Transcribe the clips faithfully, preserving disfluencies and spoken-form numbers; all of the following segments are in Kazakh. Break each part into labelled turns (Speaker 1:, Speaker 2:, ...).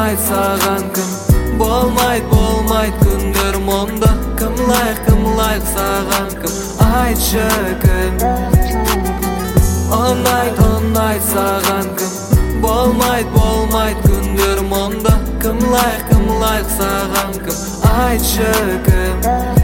Speaker 1: ұнайды саған кім? Болмайт, болмайт күндер мұнда. Кім лайық, кім лайық саған кім? Айтшы кім? Ұнайды, ұнайды саған кім? Болмайт, болмайт күндер мұнда. Кім лайық, кім лайық саған кім? Айтшы кім?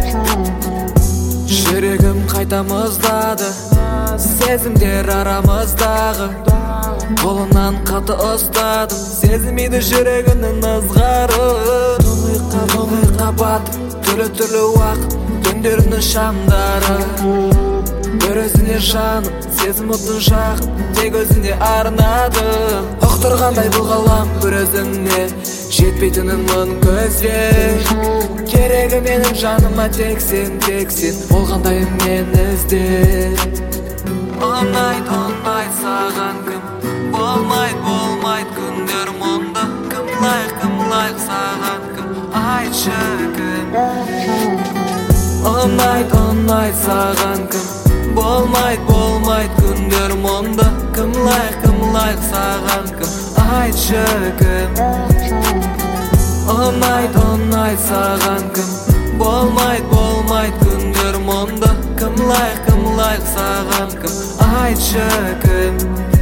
Speaker 1: Жүрегім қайта мұздады, сезімдер арамыздағы. Қолынан қаты ұстадым, сезімейді жүрегінің ызғарын. Тұңғиыққа, тұңғиыққа батып, түрлі-түрлі уақыт түндерінің шамдары. Бір өзіне жаным, сезім отын жағып, тек өзіне арнады. Ұқтырғандай бұл ғалам бір өзіңе, жетпейтінін мұң көздер. Керегі менің жаныма тек сен, тек сен, болғандайым мен іздер. Ұнайды, ұнайды саған кім? Болмайт, болмайт күндер мұнда. Кім лайық, кім лайық саған кім? Айтшы кім? Ұнайды, ұнайды саған кім? Болмайт, болмайт күндер мұнда. Кім лайық, кім лайық саған кім? Айтшы кім? Ұнайды, ұнайды саған кім? Болмайт, болмайт күндер мұнда. Кім лайық, кім лайық саған кім? Айтшы кім?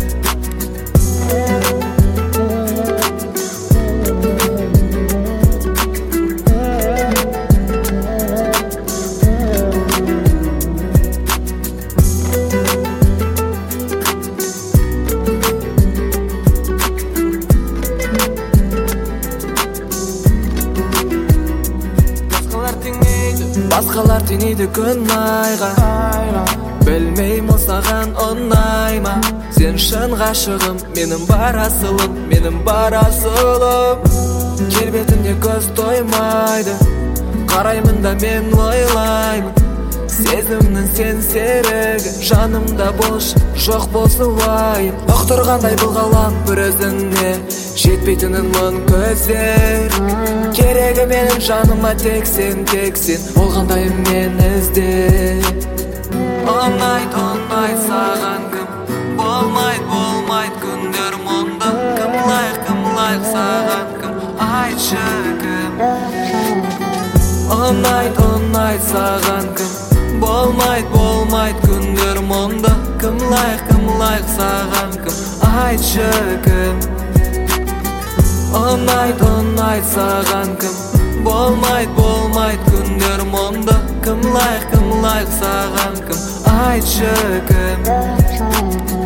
Speaker 1: Басқалар теңейді күн айға, білмеймін саған ұнай ма? Сен шын ғашығым, менің бар асылым, менің бар асылым. Келбетіңе көз тоймайды, қараймын да мен ойлаймын. Сезімнің сен серігі, жанымда болшы, жоқ болсын уайым. Ұқтырғандай бұл ғалам бір өзіңе, жетпейтінін мұң көздер. Керегі менің жаныма тек сен, тек сен, болғандайым мен іздер. Ұнайды, ұнайды саған кім? Болмайт, болмайт күндер мұнда. Кім лайық, кім лайық саған кім? Айтшы кім? Ұнайды, ұнайды саған кім? Болмайт, болмайт күндер мұнда. Кім лайық, кім лайық саған кім? Айтшы кім? Ұнайды, ұнайды саған кім? Болмайт, болмайт күндер мұнда. Кім лайық, кім лайық саған кім? Айтшы кім?